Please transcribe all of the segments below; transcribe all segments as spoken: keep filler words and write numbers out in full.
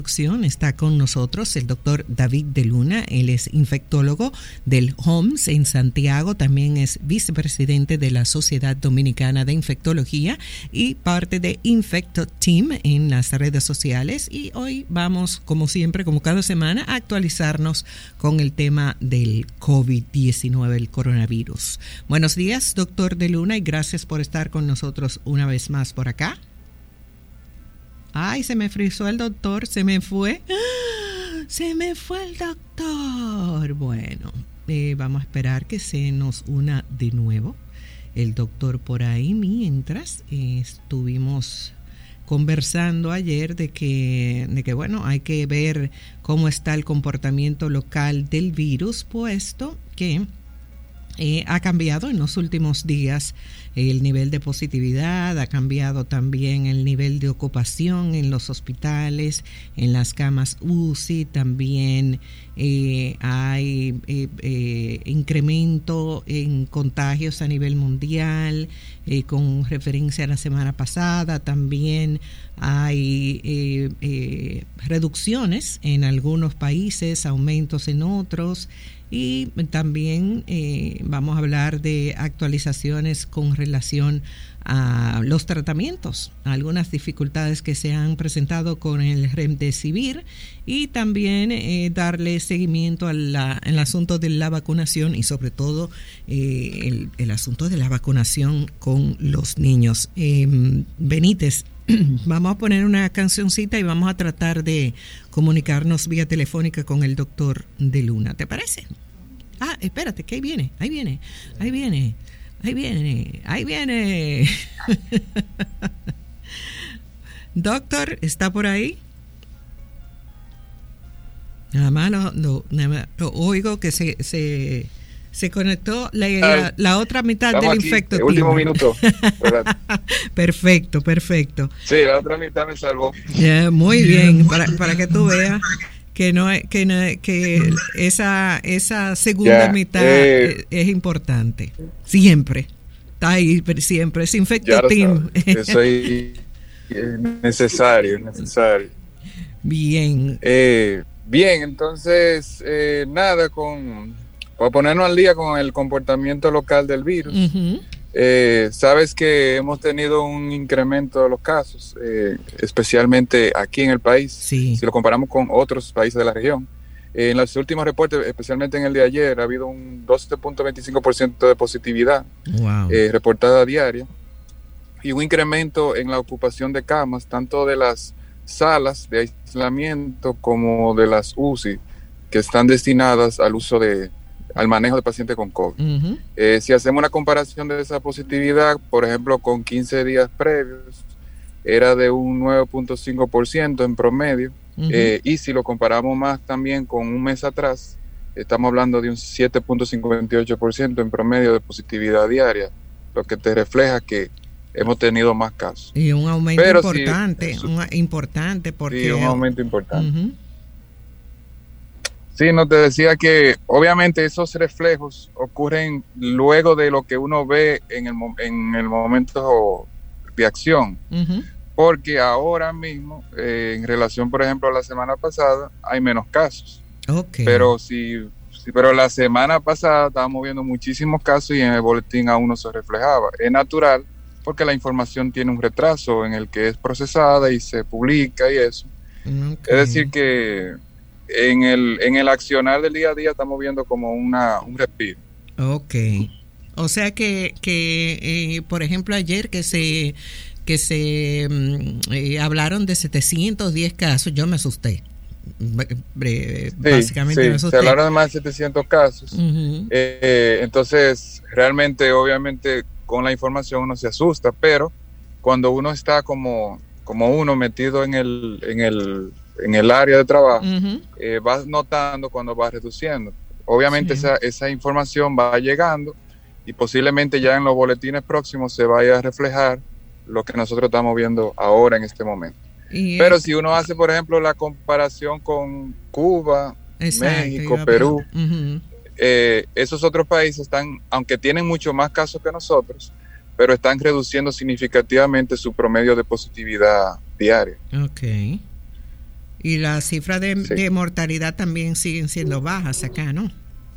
Está con nosotros el doctor David de Luna. Él es infectólogo del H O M S en Santiago, también es vicepresidente de la Sociedad Dominicana de Infectología y parte de Infecto Team en las redes sociales. Y hoy vamos, como siempre, como cada semana, a actualizarnos con el tema del COVID diecinueve, el coronavirus. Buenos días, doctor de Luna, y gracias por estar con nosotros una vez más por acá. Ay, se me frizó el doctor, se me fue. ¡Ah! Se me fue el doctor. Bueno, eh, vamos a esperar que se nos una de nuevo el doctor por ahí, mientras eh, estuvimos conversando ayer de que, de que, bueno, hay que ver cómo está el comportamiento local del virus, puesto que Eh, ha cambiado en los últimos días el nivel de positividad, ha cambiado también el nivel de ocupación en los hospitales, en las camas U C I, también eh, hay eh, eh, incremento en contagios a nivel mundial, eh, con referencia a la semana pasada, también hay eh, eh, reducciones en algunos países, aumentos en otros. Y también eh, vamos a hablar de actualizaciones con relación a los tratamientos, algunas dificultades que se han presentado con el Remdesivir y también eh, darle seguimiento al asunto de la vacunación y sobre todo eh, el, el asunto de la vacunación con los niños. Eh, Benítez, vamos a poner una cancioncita y vamos a tratar de comunicarnos vía telefónica con el doctor de Luna. ¿Te parece? Ah, espérate, que ahí viene, ahí viene, ahí viene, ahí viene, ahí viene. Doctor, ¿está por ahí? Nada más lo, lo, nada más lo oigo que se... se Se conectó la, la, la otra mitad del aquí, infecto. El último minuto. Perfecto, perfecto. Sí, la otra mitad me salvó. Yeah, muy bien, para, para que tú veas que no que, no, que esa esa segunda yeah, mitad eh, es, es importante. Siempre. Está ahí, siempre. Es Infecto Team. Eso es necesario, necesario. Bien. Eh, bien, entonces, eh, nada, con... Para ponernos al día con el comportamiento local del virus, uh-huh. eh, sabes que hemos tenido un incremento de los casos, eh, especialmente aquí en el país, sí. Si lo comparamos con otros países de la región. Eh, en los últimos reportes, especialmente en el de ayer, ha habido un doce punto veinticinco por ciento de positividad wow. eh, reportada diaria y un incremento en la ocupación de camas, tanto de las salas de aislamiento como de las U C I, que están destinadas al uso de al manejo de pacientes con COVID. Uh-huh. Eh, si hacemos una comparación de esa positividad, por ejemplo, con quince días previos, era de un nueve punto cinco por ciento en promedio, uh-huh. eh, y si lo comparamos más también con un mes atrás, estamos hablando de un siete punto cincuenta y ocho por ciento en promedio de positividad diaria, lo que te refleja que hemos tenido más casos. Y un aumento Pero importante, si, un importante porque... Sí, un aumento importante. Uh-huh. Sí, no te decía que obviamente esos reflejos ocurren luego de lo que uno ve en el, en el momento de acción, uh-huh. porque ahora mismo, eh, en relación, por ejemplo, a la semana pasada, hay menos casos. Okay. Pero si, si, pero la semana pasada estábamos viendo muchísimos casos y en el boletín aún no se reflejaba. Es natural porque la información tiene un retraso en el que es procesada y se publica y eso. Okay. Es decir que en el en el accionar del día a día estamos viendo como una un respiro. Ok. O sea que, que eh, por ejemplo, ayer que se que se eh, hablaron de setecientos diez casos, yo me asusté. Sí, Básicamente sí, me asusté. se hablaron de más de setecientos casos. Uh-huh. Eh, entonces, realmente, obviamente, con la información uno se asusta, pero cuando uno está como, como uno metido en el, en el en el área de trabajo, uh-huh. eh, vas notando cuando va reduciendo. Obviamente sí. esa, esa información va llegando y posiblemente ya en los boletines próximos se vaya a reflejar lo que nosotros estamos viendo ahora en este momento. Y Pero es... si uno hace, por ejemplo, la comparación con Cuba, Exacto, México, Perú, uh-huh. eh, esos otros países están, aunque tienen mucho más casos que nosotros, pero están reduciendo significativamente su promedio de positividad diaria. Okay. Y las cifras de, sí. de mortalidad también siguen siendo bajas acá, ¿no?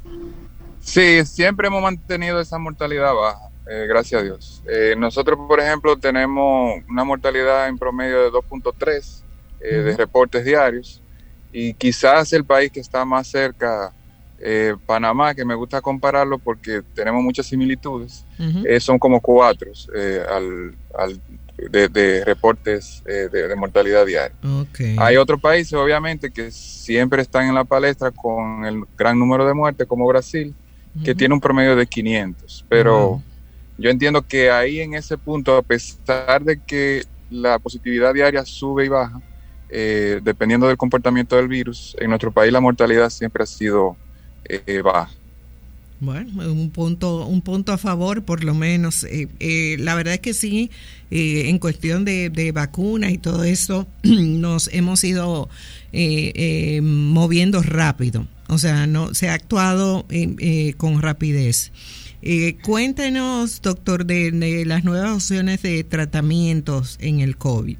Sí, siempre hemos mantenido esa mortalidad baja, eh, gracias a Dios. Eh, nosotros, por ejemplo, tenemos una mortalidad en promedio de dos punto tres eh, uh-huh. de reportes diarios, y quizás el país que está más cerca, eh, Panamá, que me gusta compararlo porque tenemos muchas similitudes, uh-huh. eh, son como cuatro eh, al, al De, de reportes eh, de, de mortalidad diaria. Okay. Hay otros países, obviamente, que siempre están en la palestra con el gran número de muertes, como Brasil, uh-huh. que tiene un promedio de quinientos. Pero uh-huh. yo entiendo que ahí en ese punto, a pesar de que la positividad diaria sube y baja, eh, dependiendo del comportamiento del virus, en nuestro país la mortalidad siempre ha sido eh, baja. Bueno, un punto, un punto a favor, por lo menos. Eh, eh, la verdad es que sí, eh, en cuestión de, de vacunas y todo eso, nos hemos ido eh, eh, moviendo rápido. O sea, no se ha actuado eh, eh, con rapidez. Eh, cuéntenos, doctor, de, de las nuevas opciones de tratamientos en el COVID.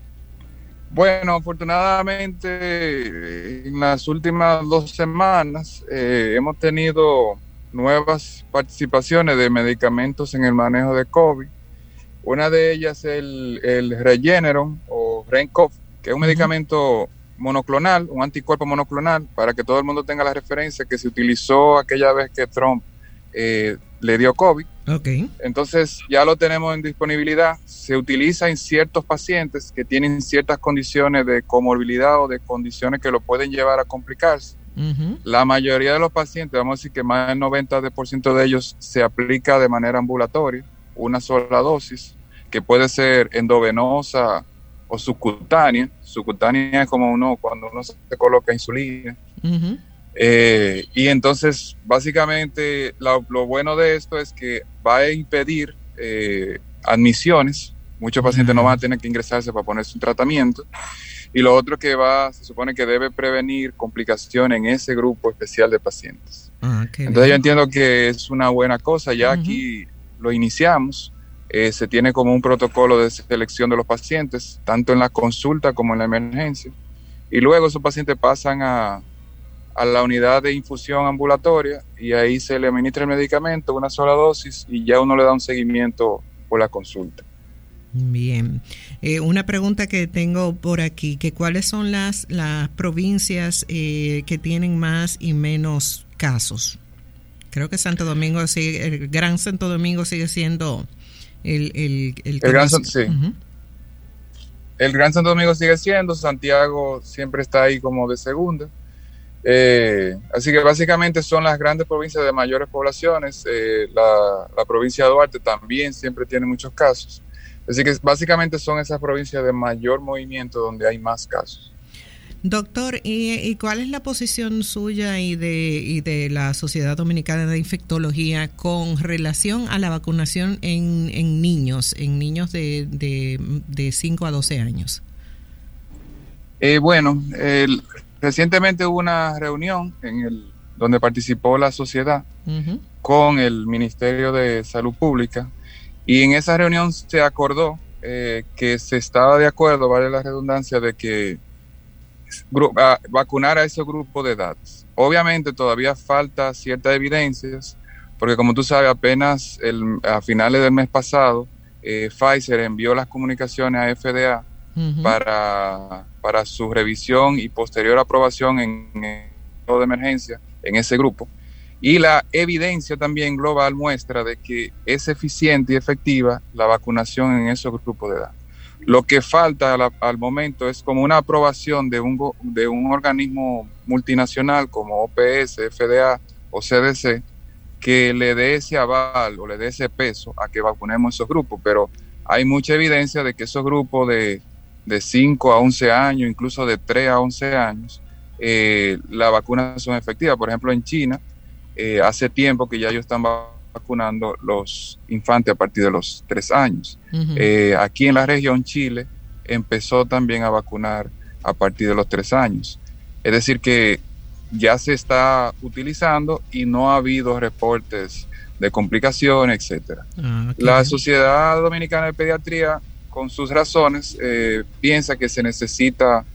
Bueno, afortunadamente, en las últimas dos semanas eh, hemos tenido nuevas participaciones de medicamentos en el manejo de COVID. Una de ellas es el, el Regeneron o Rencov, que es un uh-huh. medicamento monoclonal, un anticuerpo monoclonal, para que todo el mundo tenga la referencia, que se utilizó aquella vez que Trump eh, le dio COVID. Okay. Entonces ya lo tenemos en disponibilidad. Se utiliza en ciertos pacientes que tienen ciertas condiciones de comorbilidad o de condiciones que lo pueden llevar a complicarse. Uh-huh. La mayoría de los pacientes, vamos a decir que más del noventa por ciento de ellos, se aplica de manera ambulatoria, una sola dosis, que puede ser endovenosa o subcutánea. Subcutánea es como uno cuando uno se coloca insulina. Uh-huh. Eh, y entonces, básicamente, lo, lo bueno de esto es que va a impedir eh, admisiones. Muchos pacientes uh-huh. no van a tener que ingresarse para ponerse un tratamiento. Y lo otro que va, se supone que debe prevenir complicaciones en ese grupo especial de pacientes. Ah, Entonces bien. Yo entiendo que es una buena cosa. Ya uh-huh. aquí lo iniciamos. Eh, se tiene como un protocolo de selección de los pacientes, tanto en la consulta como en la emergencia. Y luego esos pacientes pasan a, a la unidad de infusión ambulatoria y ahí se le administra el medicamento, una sola dosis, y ya uno le da un seguimiento por la consulta. Bien, eh, una pregunta que tengo por aquí, que cuáles son las, las provincias eh, que tienen más y menos casos. Creo que Santo Domingo sigue, el Gran Santo Domingo sigue siendo el el el, el Gran, sí. uh-huh. El Gran Santo Domingo sigue siendo, Santiago siempre está ahí como de segunda. Eh, así que básicamente son las grandes provincias de mayores poblaciones. Eh, la, la provincia de Duarte también siempre tiene muchos casos. Así que básicamente son esas provincias de mayor movimiento donde hay más casos. Doctor, ¿y, y cuál es la posición suya y de, y de la Sociedad Dominicana de Infectología con relación a la vacunación en, en niños, en niños de, de, de cinco a doce años? Eh, bueno, el, recientemente hubo una reunión en el donde participó la sociedad uh-huh. con el Ministerio de Salud Pública. Y en esa reunión se acordó eh, que se estaba de acuerdo, vale la redundancia, de que gru- a, vacunar a ese grupo de edades. Obviamente todavía falta ciertas evidencias, porque como tú sabes, apenas el, a finales del mes pasado, eh, Pfizer envió las comunicaciones a F D A uh-huh. para, para su revisión y posterior aprobación en el estado de emergencia en ese grupo. Y la evidencia también global muestra de que es eficiente y efectiva la vacunación en esos grupos de edad. Lo que falta la, al momento es como una aprobación de un, de un organismo multinacional como O P S, F D A o C D C, que le dé ese aval o le dé ese peso a que vacunemos esos grupos. Pero hay mucha evidencia de que esos grupos de, de cinco a once años, incluso de tres a once años, eh, las vacunas son efectivas. Por ejemplo, en China, Eh, hace tiempo que ya ellos están vacunando los infantes a partir de los tres años. Uh-huh. Eh, aquí en la región Chile empezó también a vacunar a partir de los tres años. Es decir que ya se está utilizando y no ha habido reportes de complicaciones, etcétera. Uh, okay. La Sociedad Dominicana de Pediatría, con sus razones, eh, piensa que se necesita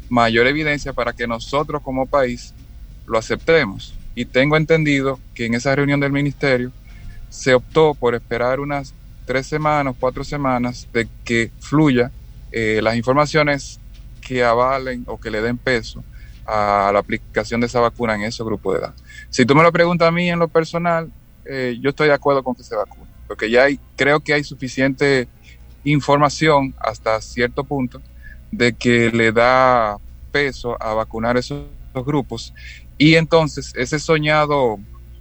mayor evidencia para que nosotros como país lo aceptemos. Y tengo entendido que en esa reunión del ministerio se optó por esperar unas tres semanas, cuatro semanas de que fluya eh, las informaciones que avalen o que le den peso a la aplicación de esa vacuna en ese grupo de edad. Si tú me lo preguntas a mí en lo personal, eh, yo estoy de acuerdo con que se vacune, porque ya hay, creo que hay suficiente información hasta cierto punto de que le da peso a vacunar esos, esos grupos, y entonces ese soñado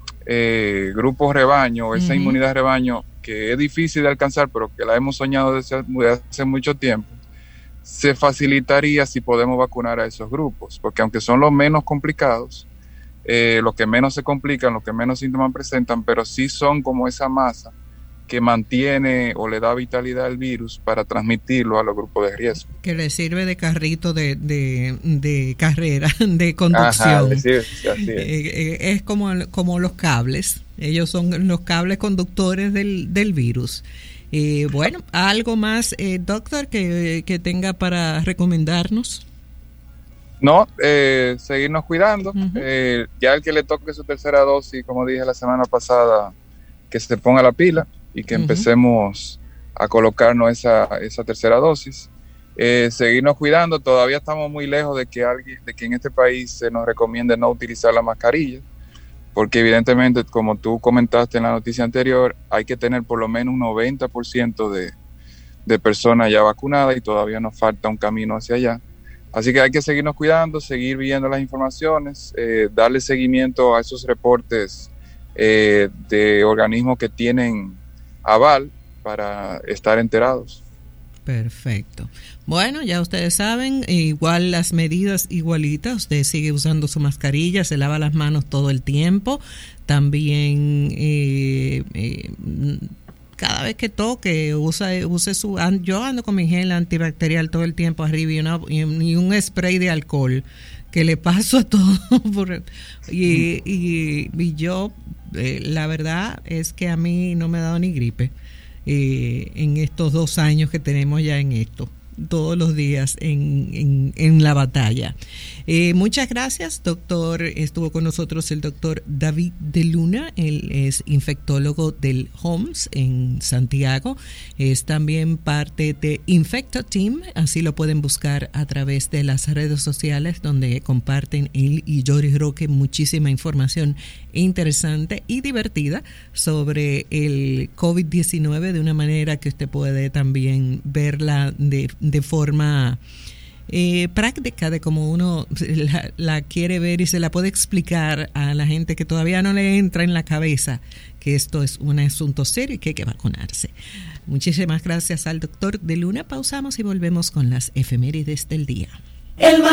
eh, grupo rebaño, esa uh-huh. inmunidad rebaño que es difícil de alcanzar, pero que la hemos soñado desde, desde hace mucho tiempo, se facilitaría si podemos vacunar a esos grupos, porque aunque son los menos complicados, eh, los que menos se complican, los que menos síntomas presentan, pero sí son como esa masa que mantiene o le da vitalidad al virus para transmitirlo a los grupos de riesgo. Que le sirve de carrito de, de, de carrera, de conducción. Ajá, sí, sí, así es. Eh, es como, como los cables, ellos son los cables conductores del, del virus. Eh, bueno, ¿algo más, eh, doctor, que, que tenga para recomendarnos? No, eh, seguirnos cuidando. Uh-huh. Eh, ya el que le toque su tercera dosis, como dije la semana pasada, que se ponga la pila y que uh-huh. empecemos a colocarnos esa, esa tercera dosis. Eh, seguirnos cuidando. Todavía estamos muy lejos de que alguien, de que en este país se nos recomiende no utilizar la mascarilla, porque evidentemente, como tú comentaste en la noticia anterior, hay que tener por lo menos un noventa por ciento de, de personas ya vacunadas y todavía nos falta un camino hacia allá. Así que hay que seguirnos cuidando, seguir viendo las informaciones, eh, darle seguimiento a esos reportes eh, de organismos que tienen aval para estar enterados. Perfecto. Bueno, ya ustedes saben, igual las medidas igualitas, usted sigue usando su mascarilla, se lava las manos todo el tiempo, también eh, eh, cada vez que toque, usa, use su, yo ando con mi gel antibacterial todo el tiempo arriba y, una, y un spray de alcohol que le paso a todo, por, y, y, y yo, eh, la verdad es que a mí no me ha dado ni gripe. Eh, en estos dos años que tenemos ya en esto, todos los días en, en, en la batalla. Eh, muchas gracias, doctor. Estuvo con nosotros el doctor David de Luna. Él es infectólogo del H O M S en Santiago. Es también parte de Infecto Team. Así lo pueden buscar a través de las redes sociales, donde comparten él y Jory Roque muchísima información interesante y divertida sobre el COVID diecinueve de una manera que usted puede también verla de, de forma eh, práctica, de como uno la, la quiere ver y se la puede explicar a la gente que todavía no le entra en la cabeza que esto es un asunto serio y que hay que vacunarse. Muchísimas gracias al doctor de Luna. Pausamos y volvemos con las efemérides del día. El